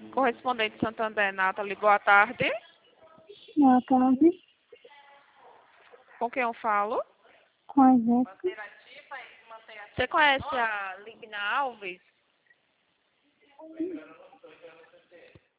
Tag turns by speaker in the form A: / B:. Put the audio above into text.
A: Correspondente Santander, Nathalie, boa tarde.
B: Boa tarde,
A: Com quem eu falo?
B: com a Jéssica.
A: Você conhece a Libna Alves?